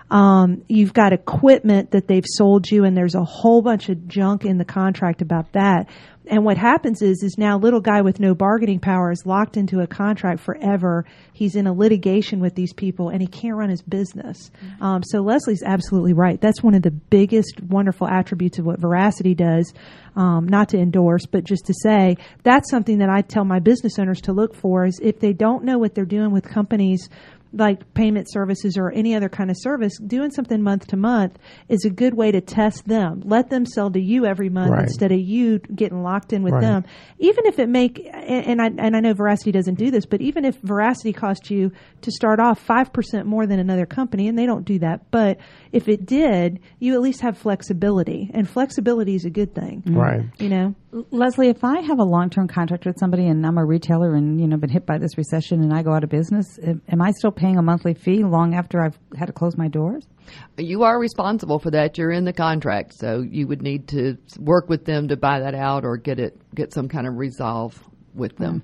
You've got equipment that they've sold you, and there's a whole bunch of junk in the contract about that. And what happens is now little guy with no bargaining power is locked into a contract forever. He's in a litigation with these people, and he can't run his business. So Leslie's absolutely right. That's one of the biggest wonderful attributes of what Veracity does. Not to endorse, but just to say that's something that I tell my business owners to look for is if they don't know what they're doing with companies like payment services or any other kind of service, doing something month to month is a good way to test them. Let them sell to you every month instead of you getting locked in with them. Even if it and I know Veracity doesn't do this, but even if Veracity cost you to start off 5% more than another company, and they don't do that, but if it did, you at least have flexibility, and flexibility is a good thing. Right. Leslie, if I have a long-term contract with somebody and I'm a retailer and, been hit by this recession and I go out of business, am I still paying a monthly fee long after I've had to close my doors? You are responsible for that. You're in the contract, so you would need to work with them to buy that out or get some kind of resolve with them.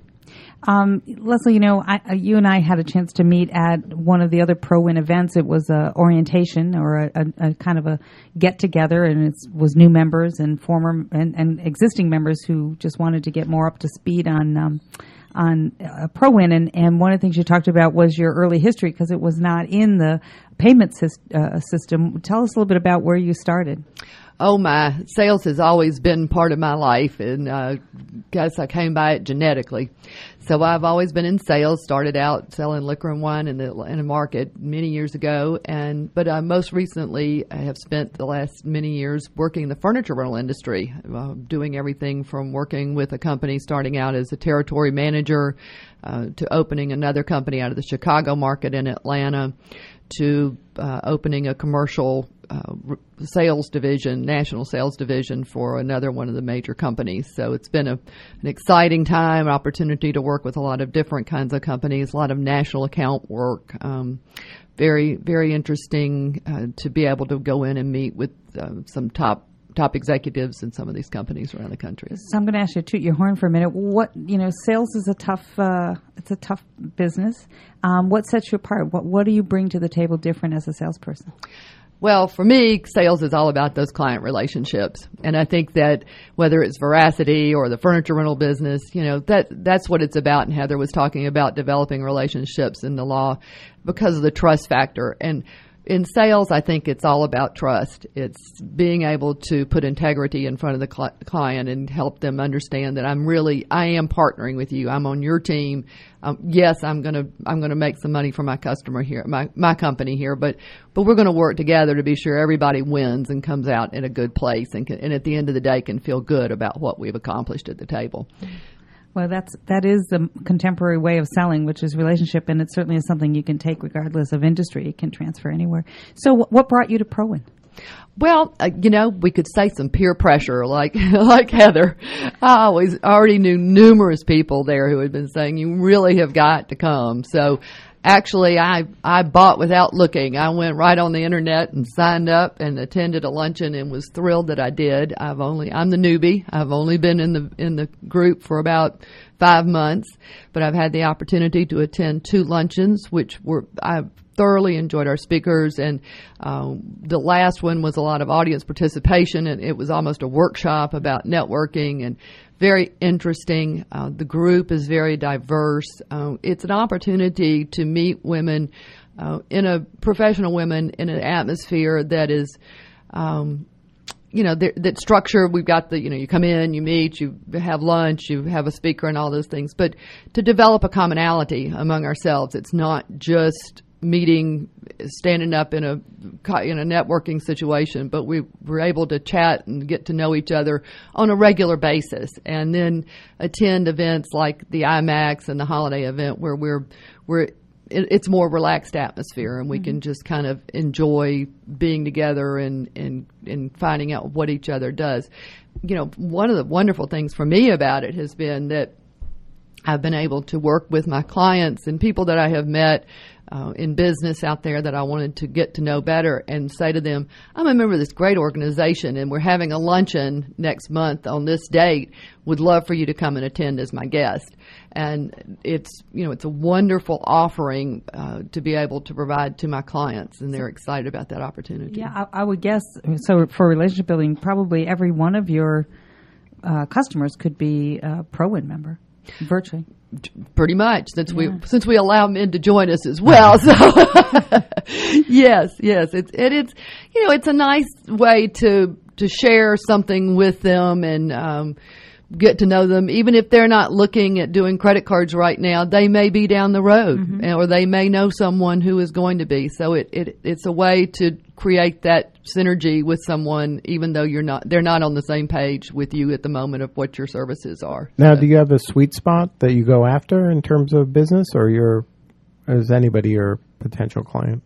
Leslie, you and I had a chance to meet at one of the other ProWin events. It was a orientation or a kind of a get together, and it was new members and former and existing members who just wanted to get more up to speed on ProWin. And one of the things you talked about was your early history because it was not in the payment system. Tell us a little bit about where you started. Oh, my sales has always been part of my life, and I guess I came by it genetically. So I've always been in sales, started out selling liquor and wine in a market many years ago, but most recently I have spent the last many years working in the furniture rental industry, doing everything from working with a company starting out as a territory manager to opening another company out of the Chicago market in Atlanta to opening a commercial sales division, national sales division for another one of the major companies. So it's been an exciting time, an opportunity to work with a lot of different kinds of companies, a lot of national account work. Very, very interesting to be able to go in and meet with some top executives in some of these companies around the country. So I'm going to ask you to toot your horn for a minute. Sales is a tough business. What sets you apart? What do you bring to the table different as a salesperson? Well, for me, sales is all about those client relationships. And I think that whether it's Veracity or the furniture rental business, that's what it's about. And Heather was talking about developing relationships in the law because of the trust factor. And in sales, I think it's all about trust. It's being able to put integrity in front of the client and help them understand that I am partnering with you. I'm on your team. Yes, I'm gonna make some money for my customer here, my company here, but we're going to work together to be sure everybody wins and comes out in a good place, and at the end of the day can feel good about what we've accomplished at the table. Well, that is the contemporary way of selling, which is relationship, and it certainly is something you can take regardless of industry. It can transfer anywhere. So what brought you to ProWin? Well, we could say some peer pressure, like Heather. I already knew numerous people there who had been saying, you really have got to come. So actually, I bought without looking. I went right on the internet and signed up and attended a luncheon and was thrilled that I did. I'm the newbie. I've only been in the group for about 5 months, but I've had the opportunity to attend 2 luncheons, which I thoroughly enjoyed our speakers, and the last one was a lot of audience participation, and it was almost a workshop about networking and very interesting. The group is very diverse. It's an opportunity to meet women, professional women in an atmosphere that is, that structure. We've got you come in, you meet, you have lunch, you have a speaker and all those things, but to develop a commonality among ourselves. It's not just meeting, standing up in a networking situation, but we were able to chat and get to know each other on a regular basis, and then attend events like the IMAX and the holiday event where it's more relaxed atmosphere, and we can just kind of enjoy being together and finding out what each other does. One of the wonderful things for me about it has been that I've been able to work with my clients and people that I have met in business out there that I wanted to get to know better, and say to them, I'm a member of this great organization, and we're having a luncheon next month on this date. Would love for you to come and attend as my guest. And it's a wonderful offering to be able to provide to my clients, and they're excited about that opportunity. Yeah, I would guess, so for relationship building, probably every one of your customers could be a ProWin member, virtually. Pretty much, since we allow men to join us as well. So yes, it's a nice way to share something with them and get to know them. Even if they're not looking at doing credit cards right now, they may be down the road, or they may know someone who is going to be. So it's a way to create that synergy with someone, even though they're not on the same page with you at the moment of what your services are. Now, do you have a sweet spot that you go after in terms of business, or is anybody your potential client?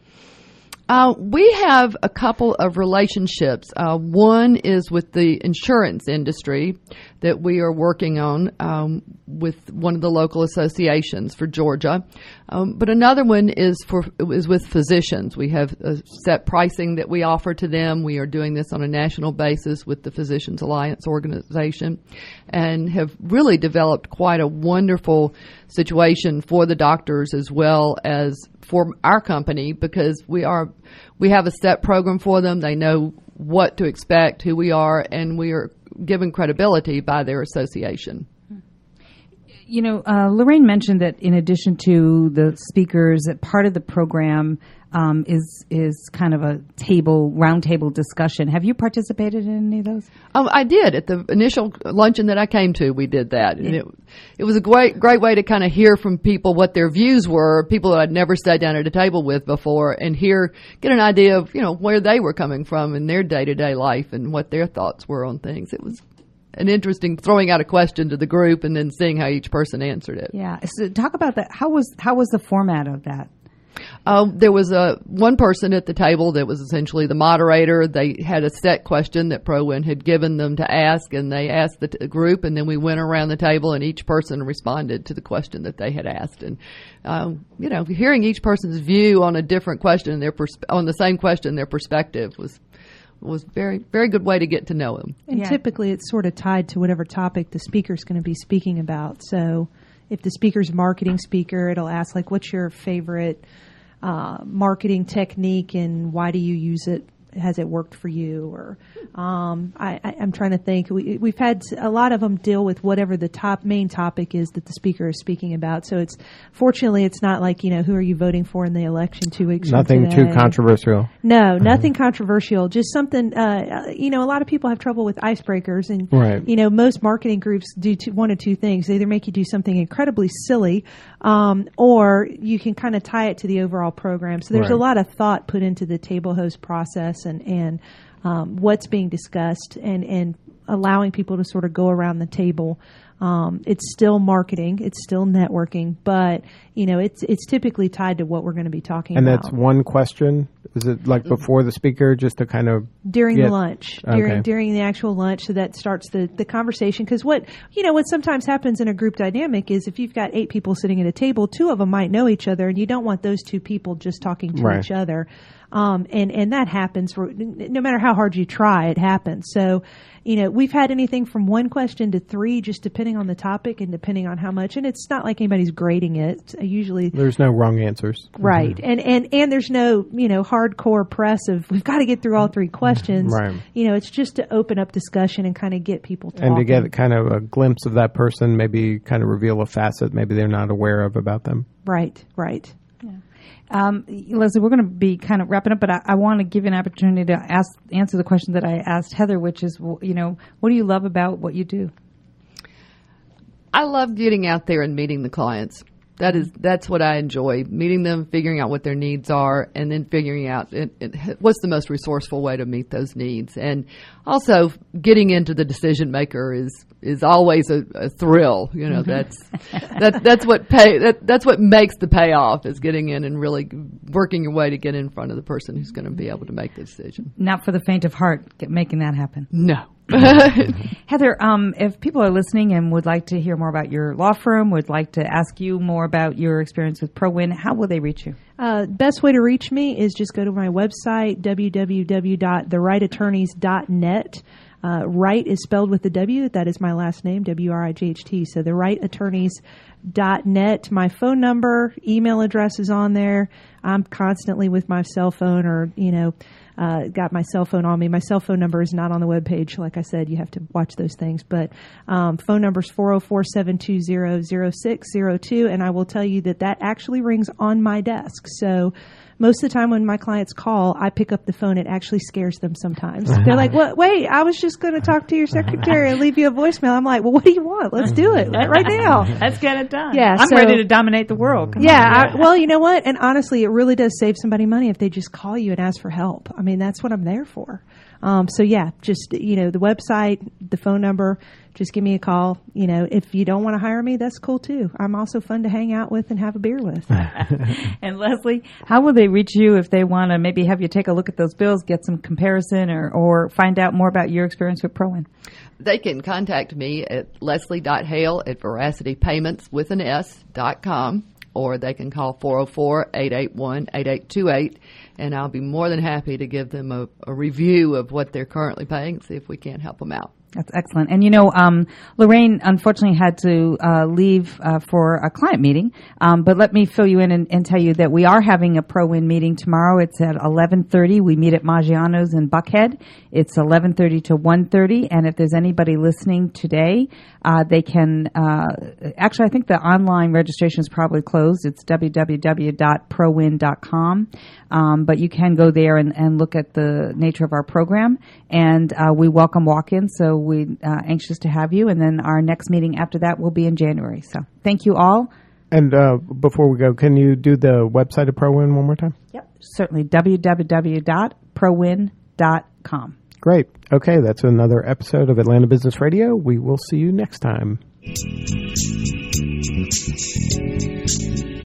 We have a couple of relationships. One is with the insurance industry that we are working on with one of the local associations for Georgia. But another one is with physicians. We have a set pricing that we offer to them. We are doing this on a national basis with the Physicians Alliance organization, and have really developed quite a wonderful situation for the doctors as well as for our company, because we have a set program for them. They know what to expect, who we are, and we are given credibility by their association. Lorraine mentioned that in addition to the speakers, that part of the program is kind of a round table discussion. Have you participated in any of those? I did. At the initial luncheon that I came to, we did that. Yeah. And it was a great way to kind of hear from people what their views were, people that I'd never sat down at a table with before, and get an idea of, where they were coming from in their day-to-day life and what their thoughts were on things. It was an interesting throwing out a question to the group and then seeing how each person answered it. Yeah. So talk about that. How was the format of that? There was one person at the table that was essentially the moderator. They had a set question that ProWin had given them to ask, and they asked the group, and then we went around the table, and each person responded to the question that they had asked. And hearing each person's view on a different question, on the same question, their perspective was very, very good way to get to know them. And typically it's sort of tied to whatever topic the speaker's going to be speaking about. So if the speaker's a marketing speaker, it'll ask, what's your favorite marketing technique and why do you use it has it worked for you? Or I'm trying to think. We've had a lot of them deal with whatever the main topic is that the speaker is speaking about. So fortunately it's not like, who are you voting for in the election 2 weeks from today? Nothing too controversial. No, nothing controversial. Just something, a lot of people have trouble with icebreakers, and, right. Most marketing groups do one of two things. They either make you do something incredibly silly, or you can kind of tie it to the overall program. So there's right. a lot of thought put into the table host process and what's being discussed and allowing people to sort of go around the table. It's still marketing, it's still networking, but it's typically tied to what we're going to be talking about. And that's one question. Is it like before the speaker, just to kind of during the lunch, okay. during the actual lunch, so that starts the conversation? Because what sometimes happens in a group dynamic is if you've got 8 people sitting at a table, 2 of them might know each other, and you don't want those 2 people just talking to right. each other. And that happens no matter how hard you try, it happens. So, we've had anything from 1 question to 3, just depending on the topic and depending on how much. And it's not like anybody's grading it. Usually there's no wrong answers. Right. Mm-hmm. And there's no, hardcore press of we've got to get through all 3 questions. Right. It's just to open up discussion and kind of get people talking. And to get kind of a glimpse of that person, maybe kind of reveal a facet maybe they're not aware of about them. Right. Leslie, we're going to be kind of wrapping up, but I want to give you an opportunity to answer the question that I asked Heather, which is, what do you love about what you do? I love getting out there and meeting the clients. That's what I enjoy, meeting them, figuring out what their needs are, and then figuring out what's the most resourceful way to meet those needs. And also getting into the decision maker is always a thrill. That's what makes the payoff, is getting in and really working your way to get in front of the person who's going to be able to make the decision. Not for the faint of heart, making that happen. No. Heather, if people are listening and would like to hear more about your law firm, would like to ask you more about your experience with ProWin, how will they reach you? Best way to reach me is just go to my website, www.therighattorneys.net. Wright is spelled with a W. That is my last name, WRIGHT. So therighattorneys.net. My phone number, email address is on there. I'm constantly with my cell phone or, got my cell phone on me. My cell phone number is not on the webpage. Like I said, you have to watch those things. But phone number is 404-720-0602. And I will tell you that actually rings on my desk. So most of the time when my clients call, I pick up the phone. It actually scares them sometimes. They're like, "What? Wait, I was just going to talk to your secretary and leave you a voicemail." I'm like, "Well, what do you want? Let's do it right now. Let's get it done." Yeah, I'm ready to dominate the world. Come on. Well, you know what? And honestly, it really does save somebody money if they just call you and ask for help. I mean, that's what I'm there for. Just, the website, the phone number, just give me a call. If you don't want to hire me, that's cool too. I'm also fun to hang out with and have a beer with. And Leslie, how will they reach you if they want to maybe have you take a look at those bills, get some comparison or find out more about your experience with ProWin? They can contact me at leslie.hale@veracitypayments.com, or they can call 404-881-8828, and I'll be more than happy to give them a review of what they're currently paying, see if we can't help them out. That's excellent. And Lorraine unfortunately had to leave for a client meeting, but let me fill you in and tell you that we are having a ProWin meeting tomorrow. It's at 11:30. We meet at Maggiano's in Buckhead. It's 11:30 to 1:30, and if there's anybody listening today, they can actually, I think the online registration is probably closed. It's www.prowin.com, but you can go there and look at the nature of our program, and we welcome walk-ins, so we're anxious to have you. And then our next meeting after that will be in January. So thank you all. And before we go, can you do the website of ProWin one more time? Yep, certainly. www.prowin.com. Great. Okay, that's another episode of Atlanta Business Radio. We will see you next time.